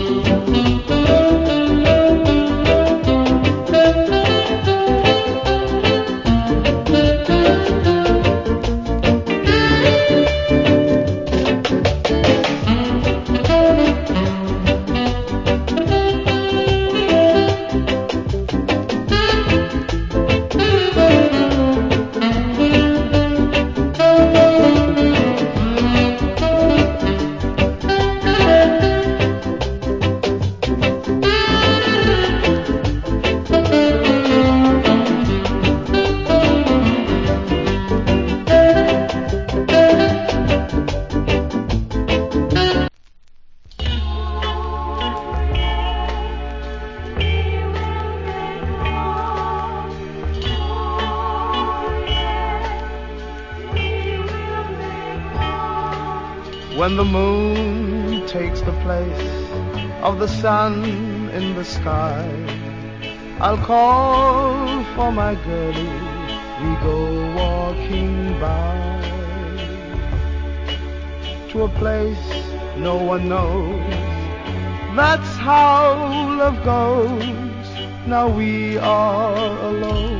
When the moon takes the place of the sun in the sky, I'll call for my girlie, we go walking by to a place no one knows. That's how love goes. Now we are alone.